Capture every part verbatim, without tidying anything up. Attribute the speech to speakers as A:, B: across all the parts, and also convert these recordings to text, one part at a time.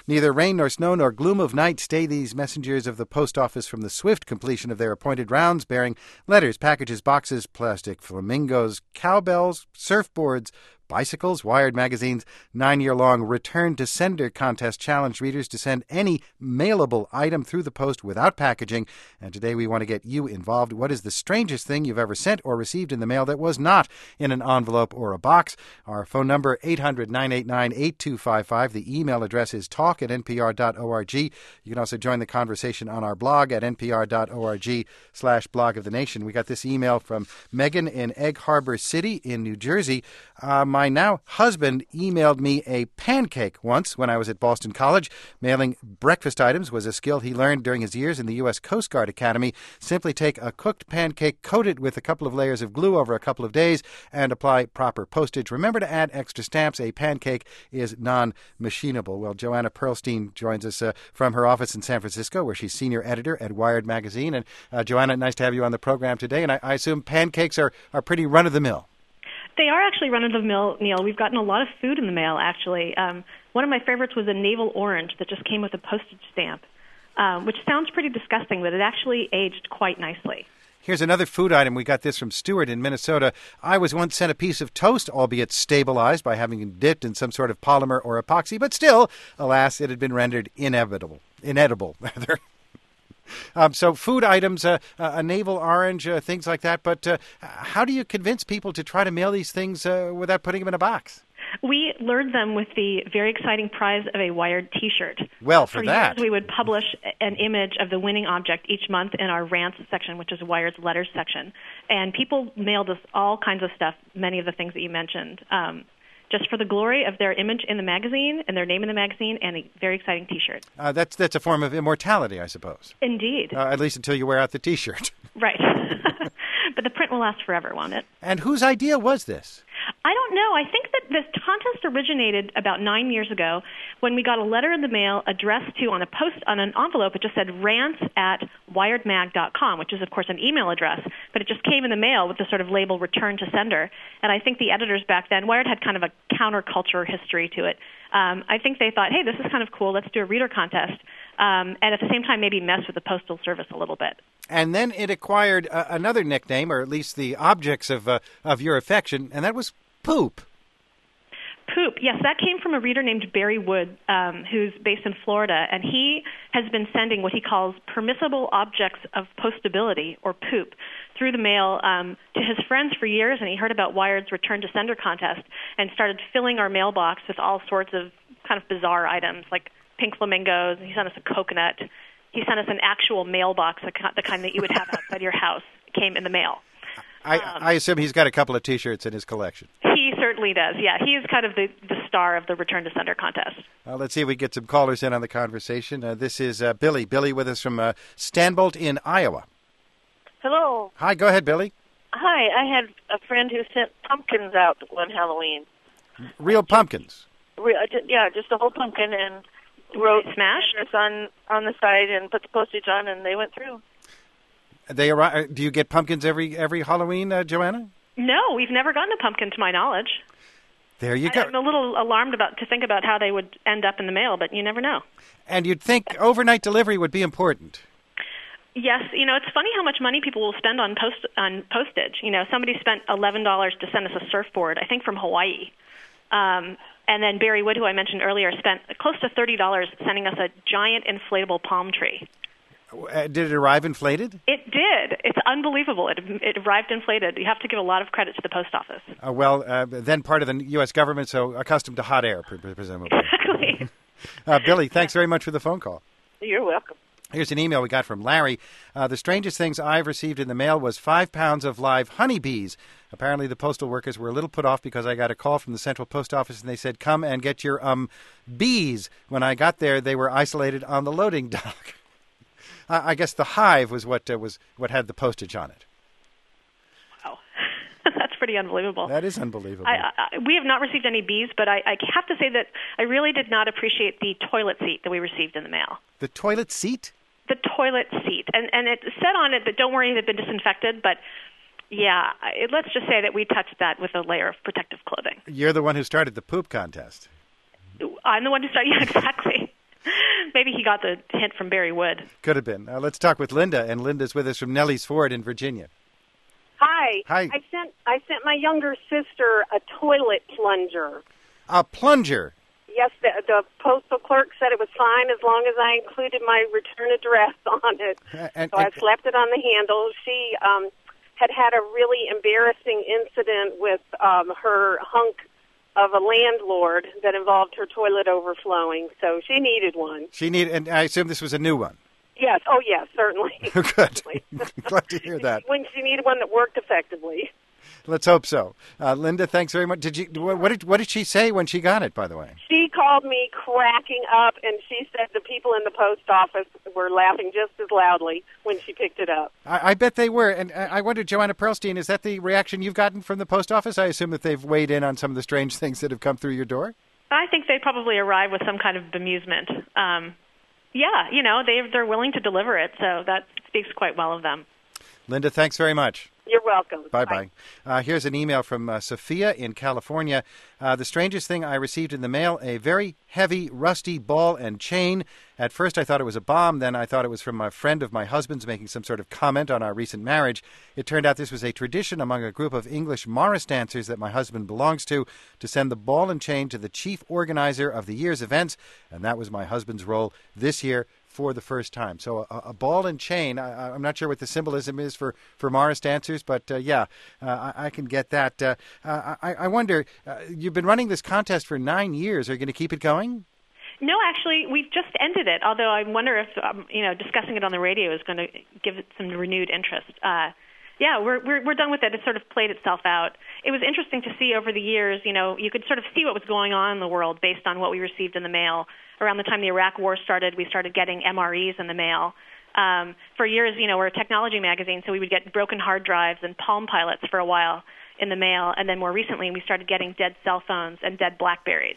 A: Neither rain nor snow nor gloom of night stay these messengers of the post office from the swift completion of their appointed rounds, bearing letters, packages, boxes, plastic flamingos, cowbells, surfboards, bicycles, Wired Magazine's nine-year-long Return to Sender contest challenged readers to send any mailable item through the post without packaging. And today we want to get you involved. What is the strangest thing you've ever sent or received in the mail that was not in an envelope or a box? Our phone number, eight hundred, nine eight nine, eight two five five. The email address is talk at n p r dot org. You can also join the conversation on our blog at n p r dot org slash blog of the nation. We got this email from Megan in Egg Harbor City in New Jersey. Uh, my now husband emailed me a pancake once when I was at Boston College. Mailing breakfast items was a skill he learned during his years in the U S Coast Guard Academy. Simply take a cooked pancake, coat it with a couple of layers of glue over a couple of days, and apply proper postage. Remember to add extra stamps. A pancake is non-machinable. Well, Joanna Pearlstein joins us uh, from her office in San Francisco, where she's senior editor at Wired Magazine. And uh, Joanna, nice to have you on the program today. And I, I assume pancakes are, are pretty run-of-the-mill.
B: They are actually run-of-the-mill, Neil. We've gotten a lot of food in the mail, actually. Um, one of my favorites was a navel orange that just came with a postage stamp, um, which sounds pretty disgusting, but it actually aged quite nicely.
A: Here's another food item. We got this from Stuart in Minnesota. I was once sent a piece of toast, albeit stabilized by having it dipped in some sort of polymer or epoxy, but still, alas, it had been rendered inevitable, inedible, rather. Um, so food items, uh, uh, a navel orange, uh, things like that. But uh, how do you convince people to try to mail these things uh, without putting them in a box?
B: We lured them with the very exciting prize of a Wired T-shirt.
A: Well, for,
B: for
A: that.
B: years, we would publish an image of the winning object each month in our rants section, which is Wired's letters section. And people mailed us all kinds of stuff, many of the things that you mentioned, um, just for the glory of their image in the magazine and their name in the magazine and a very exciting T-shirt.
A: Uh, that's that's a form of immortality, I suppose.
B: Indeed.
A: Uh, at least until you wear out the T-shirt.
B: Right. But the print will last forever, won't it?
A: And whose idea was this?
B: I don't know. I think that this contest originated about nine years ago when we got a letter in the mail addressed to, on a post on an envelope, it just said rants at wired mag dot com, which is, of course, an email address, but it just came in the mail with the sort of label return to sender. And I think the editors back then, Wired had kind of a counterculture history to it. Um, I think they thought, hey, this is kind of cool. Let's do a reader contest. Um, and at the same time, maybe mess with the Postal Service a little bit.
A: And then it acquired uh, another nickname, or at least the objects of uh, of your affection, and that was Poop.
B: Poop, yes, that came from a reader named Barry Wood, um, who's based in Florida, and he has been sending what he calls permissible objects of postability, or poop, through the mail um, to his friends for years, and he heard about Wired's Return to Sender contest and started filling our mailbox with all sorts of kind of bizarre items, like pink flamingos. He sent us a coconut. He sent us an actual mailbox, the kind that you would have outside your house, came in the mail.
A: I,
B: um,
A: I assume he's got a couple of T-shirts in his collection.
B: He certainly does, yeah. He is kind of the, the star of the Return to Sender contest.
A: Uh, let's see if we get some callers in on the conversation. Uh, this is uh, Billy. Billy with us from uh, Stanbolt in Iowa.
C: Hello.
A: Hi, go ahead, Billy.
C: Hi, I had a friend who sent pumpkins out one Halloween.
A: Real pumpkins?
C: Re- yeah, just a whole pumpkin, and wrote
B: smash
C: on on the side and put the postage on, and they went through.
A: They arrive, do you get pumpkins every every Halloween, uh, Joanna?
B: No, we've never gotten a pumpkin to my knowledge.
A: There you go.
B: I'm a little alarmed about to think about how they would end up in the mail, but you never know.
A: And you'd think overnight delivery would be important.
B: Yes, you know, it's funny how much money people will spend on post on postage. You know, somebody spent eleven dollars to send us a surfboard, I think from Hawaii. Um, and then Barry Wood, who I mentioned earlier, spent close to thirty dollars sending us a giant inflatable palm tree.
A: Uh, did it arrive inflated?
B: It did. It's unbelievable. It, it arrived inflated. You have to give a lot of credit to the post office.
A: Uh, well, uh, then part of the U S government, so accustomed to hot air, presumably.
B: Exactly.
A: uh, Billy, thanks very much for the phone call.
C: You're welcome.
A: Here's an email we got from Larry. Uh, the strangest things I've received in the mail was five pounds of live honeybees. Apparently the postal workers were a little put off because I got a call from the Central Post Office and they said, come and get your um bees. When I got there, they were isolated on the loading dock. I guess the hive was what uh, was what had the postage on it.
B: Wow. That's pretty unbelievable.
A: That is unbelievable.
B: I, I, we have not received any bees, but I, I have to say that I really did not appreciate the toilet seat that we received in the mail.
A: The toilet seat?
B: The toilet seat. And, and it said on it that don't worry, it had been disinfected, but yeah, it, let's just say that we touched that with a layer of protective clothing.
A: You're the one who started the poop contest.
B: I'm the one who started, yeah, exactly. maybe he got the hint from Barry Wood.
A: Could have been. Uh, let's talk with Linda, and Linda's with us from Nellie's Ford in Virginia.
D: Hi.
A: Hi.
D: I sent I sent my younger sister a toilet plunger.
A: A plunger.
D: Yes, the, the postal clerk said it was fine as long as I included my return address on it.
A: Uh, and,
D: so I
A: and,
D: slapped it on the handle. She um, had had a really embarrassing incident with um, her hunk of a landlord that involved her toilet overflowing, so she needed one.
A: She needed, and I assume this was a new one.
D: Yes. Oh, yes, certainly.
A: Good. Glad to hear that.
D: When she needed one that worked effectively.
A: Let's hope so. Uh, Linda, thanks very much. Did you? What did what did she say when she got it? By the way,
D: she called me cracking up, and she said the people in the post office were laughing just as loudly when she picked it up.
A: I, I bet they were. And I wonder, Joanna Perlstein, is that the reaction you've gotten from the post office? I assume that they've weighed in on some of the strange things that have come through your door.
B: I think they probably arrive with some kind of bemusement. Um, yeah, you know, they they're willing to deliver it, so that speaks quite well of them.
A: Linda, thanks very much.
D: You're welcome.
A: Bye-bye. Uh, here's an email from uh, Sophia in California. Uh, the strangest thing I received in the mail, a very heavy, rusty ball and chain. At first I thought it was a bomb. Then I thought it was from a friend of my husband's making some sort of comment on our recent marriage. It turned out this was a tradition among a group of English Morris dancers that my husband belongs to, to send the ball and chain to the chief organizer of the year's events. And that was my husband's role this year for the first time. So a, a ball and chain, I, I'm not sure what the symbolism is for, for Morris dancers, but uh, yeah, uh, I, I can get that. Uh, uh, I, I wonder, uh, you've been running this contest for nine years. Are you going to keep it going?
B: No, actually, we've just ended it, although I wonder if, um, you know, discussing it on the radio is going to give it some renewed interest. Uh, yeah, we're, we're we're done with it. It sort of played itself out. It was interesting to see over the years, you know, you could sort of see what was going on in the world based on what we received in the mail. Around the time the Iraq War started, we started getting M R Es in the mail. Um, for years, you know, we're a technology magazine, so we would get broken hard drives and Palm Pilots for a while in the mail, and then more recently we started getting dead cell phones and dead BlackBerries.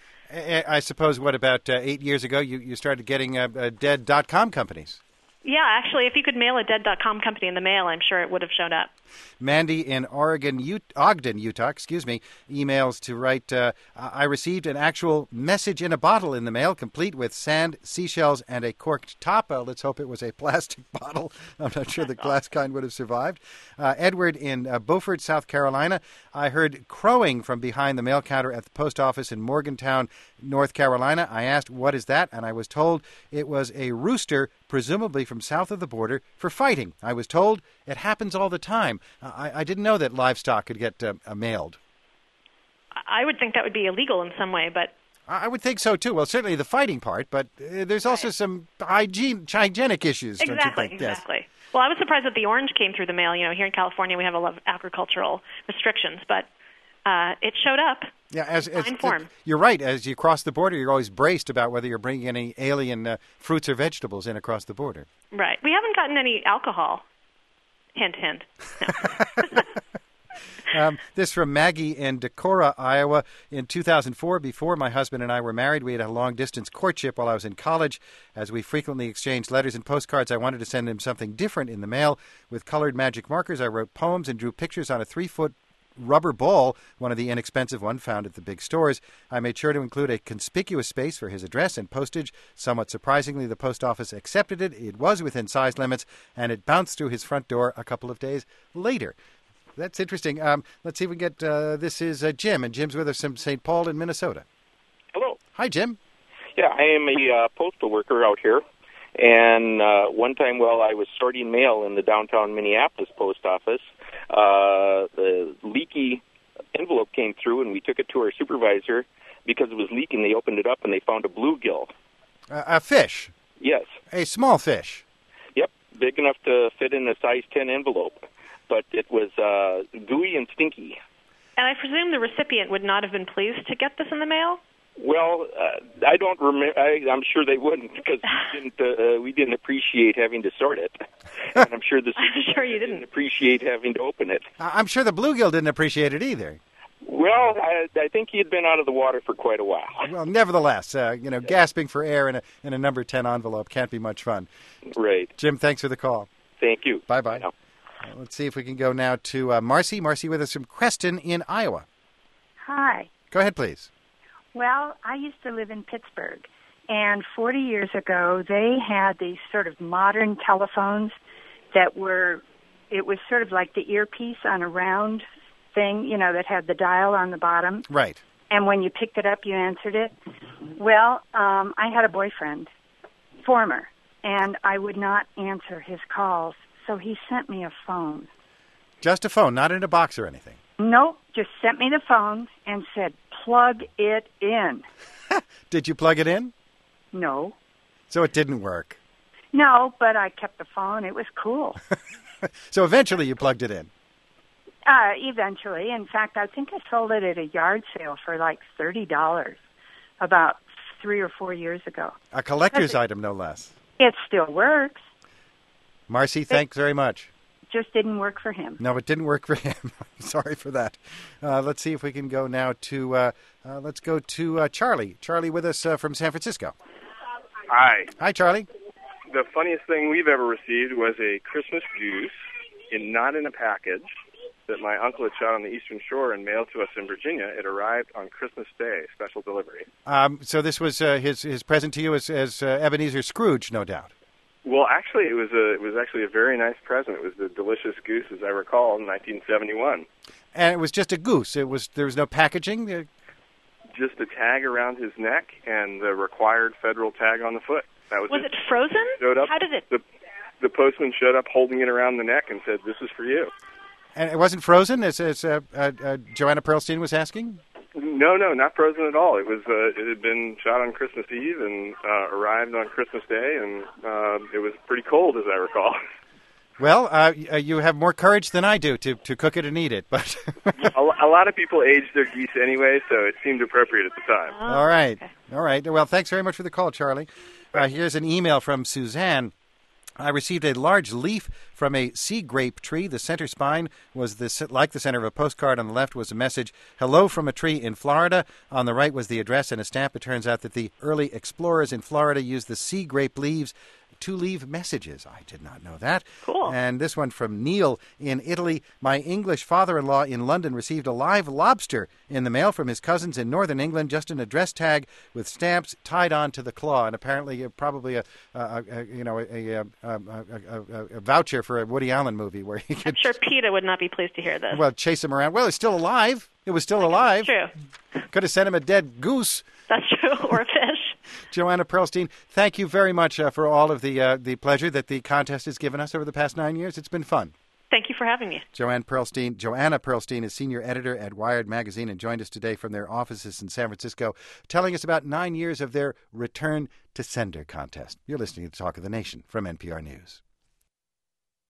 A: I suppose, what, about uh, eight years ago, you, you started getting uh, uh, dead dot-com companies?
B: Yeah, actually, if you could mail a dead dot com company in the mail, I'm sure it would have shown up.
A: Mandy in Oregon, U- Ogden, Utah, excuse me, emails to write, uh, I received an actual message in a bottle in the mail, complete with sand, seashells, and a corked top. Uh, let's hope it was a plastic bottle. I'm not sure the glass kind would have survived. Uh, Edward in uh, Beaufort, South Carolina. I heard crowing from behind the mail counter at the post office in Morgantown, North Carolina. I asked, what is that? And I was told it was a rooster, presumably from south of the border, for fighting. I was told it happens all the time. Uh, I, I didn't know that livestock could get uh, uh, mailed.
B: I would think that would be illegal in some way, but...
A: I would think so, too. Well, certainly the fighting part, but uh, there's also right. some hygiene, hygienic issues,
B: exactly,
A: don't you think?
B: Exactly,
A: yes.
B: Well, I was surprised that the orange came through the mail. You know, here in California we have a lot of agricultural restrictions, but uh, it showed up.
A: Yeah, as, as
B: fine form.
A: You're right. As you cross the border, you're always braced about whether you're bringing any alien uh, fruits or vegetables in across the border.
B: Right. We haven't gotten any alcohol. Hint, hint. No.
A: Um, this from Maggie in Decorah, Iowa. In two thousand four, before my husband and I were married, we had a long-distance courtship while I was in college. As we frequently exchanged letters and postcards, I wanted to send him something different in the mail. With colored magic markers, I wrote poems and drew pictures on a three-foot rubber ball, one of the inexpensive ones found at the big stores. I made sure to include a conspicuous space for his address and postage. Somewhat surprisingly, the post office accepted it. It was within size limits, and it bounced through his front door a couple of days later. That's interesting. Um, let's see if we can get, uh, this is uh, Jim, and Jim's with us from Saint Paul in Minnesota.
E: Hello.
A: Hi, Jim.
E: Yeah, I am a uh, postal worker out here, and uh, one time while I was sorting mail in the downtown Minneapolis post office, uh, the leaky envelope came through, and we took it to our supervisor. Because it was leaking, they opened it up, and they found a bluegill.
A: Uh, a fish?
E: Yes.
A: A small fish?
E: Yep, big enough to fit in a size ten envelope. But it was uh, gooey and stinky.
B: And I presume the recipient would not have been pleased to get this in the mail?
E: Well, uh, I don't remember. I'm sure they wouldn't, because we didn't, uh, we didn't appreciate having to sort it. And I'm sure the
B: I'm sure you didn't.
E: didn't appreciate having to open it.
A: I'm sure the bluegill didn't appreciate it either.
E: Well, I, I think he had been out of the water for quite a while.
A: Well, nevertheless, uh, you know, gasping for air in a, in a number ten envelope can't be much fun.
E: Right.
A: Jim, thanks for the call.
E: Thank you.
A: Bye-bye. Uh, let's see if we can go now to uh, Marcy. Marcy with us from Creston in Iowa.
F: Hi.
A: Go ahead, please.
F: Well, I used to live in Pittsburgh, And forty years ago, they had these sort of modern telephones that were, it was sort of like the earpiece on a round thing, you know, that had the dial on the bottom.
A: Right.
F: And when you picked it up, you answered it. Well, um, I had a boyfriend, former, and I would not answer his calls, so he sent me a phone.
A: Just a phone, not in a box or anything.
F: Nope, just sent me the phone and said, plug it in.
A: Did you plug it in?
F: No.
A: So it didn't work.
F: No, but I kept the phone. It was cool.
A: So eventually you plugged it in.
F: Uh, eventually. In fact, I think I sold it at a yard sale for like thirty dollars about three or four years ago.
A: A collector's item, no less.
F: It still works.
A: Marcy, thanks very much.
F: Just didn't work for him.
A: No, it didn't work for him. I'm sorry for that. Uh, let's see if we can go now to, uh, uh, let's go to uh, Charlie. Charlie with us uh, from San Francisco.
G: Hi.
A: Hi, Charlie.
G: The funniest thing we've ever received was a Christmas goose, in not in a package, that my uncle had shot on the Eastern Shore and mailed to us in Virginia. It arrived on Christmas Day, special delivery.
A: Um, so this was uh, his his present to you as, as uh, Ebenezer Scrooge, no doubt.
G: Well, actually, it was a it was actually a very nice present. It was the delicious goose, as I recall, in nineteen seventy-one.
A: And it was just a goose. It was there was no packaging. Uh,
G: Just a tag around his neck and the required federal tag on the foot. That was,
B: Was
G: it.
B: it frozen?
G: Showed up,
B: How did it?
G: The, the postman showed up holding it around the neck and said, "This is for you."
A: And it wasn't frozen, as, as uh, uh, uh, Joanna Pearlstein was asking?
G: No, no, not frozen at all. It was. Uh, it had been shot on Christmas Eve and uh, arrived on Christmas Day, and uh, it was pretty cold, as I recall.
A: Well, uh, you have more courage than I do to, to cook it and eat it, but
G: a, a lot of people age their geese anyway, so it seemed appropriate at the time.
B: Oh,
A: all right,
B: okay.
A: all right. Well, thanks very much for the call, Charlie. Uh, here's an email from Suzanne. I received a large leaf from a sea grape tree. The center spine was the, like the center of a postcard. On the left was a message, "Hello from a tree in Florida." On the right was the address and a stamp. It turns out that the early explorers in Florida used the sea grape leaves to leave messages. I did not know that.
B: Cool.
A: And this one from Neil in Italy. My English father-in-law in London received a live lobster in the mail from his cousins in northern England, just an address tag with stamps tied on to the claw, and apparently uh, probably a, a, a you know a, a, a, a, a voucher for a Woody Allen movie where he could.
B: I'm sure PETA would not be pleased to hear this.
A: Well, chase him around. Well, it's still alive. It was still alive.
B: True.
A: Could have sent him a dead goose.
B: That's true, or a fish.
A: Joanna Pearlstein, thank you very much uh, for all of the uh, the pleasure that the contest has given us over the past nine years. It's been fun.
B: Thank you for having me.
A: Joanne Pearlstein, Joanna Pearlstein is senior editor at Wired Magazine and joined us today from their offices in San Francisco, telling us about nine years of their Return to Sender contest. You're listening to Talk of the Nation from N P R News.